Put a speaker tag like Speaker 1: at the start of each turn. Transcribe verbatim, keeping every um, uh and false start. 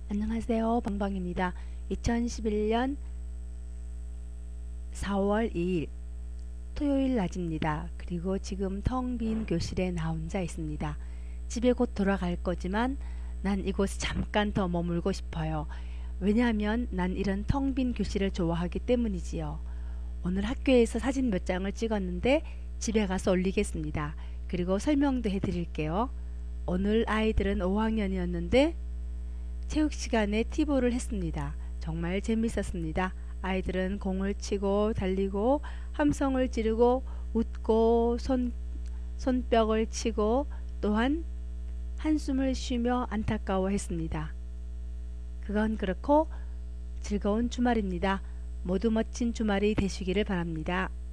Speaker 1: 안녕하세요. 방방입니다. 이천십일 년 사월 이일 토요일 낮입니다. 그리고 지금 텅 빈 교실에 나 혼자 있습니다. 집에 곧 돌아갈 거지만 난 이곳에 잠깐 더 머물고 싶어요. 왜냐하면 난 이런 텅 빈 교실을 좋아하기 때문이지요. 오늘 학교에서 사진 몇 장을 찍었는데 집에 가서 올리겠습니다. 그리고 설명도 해드릴게요. 오늘 아이들은 오 학년이었는데 체육 시간에 티볼을 했습니다. 정말 재밌었습니다. 아이들은 공을 치고 달리고 함성을 지르고 웃고 손, 손뼉을 치고 또한 한숨을 쉬며 안타까워했습니다. 그건 그렇고 즐거운 주말입니다. 모두 멋진 주말이 되시기를 바랍니다.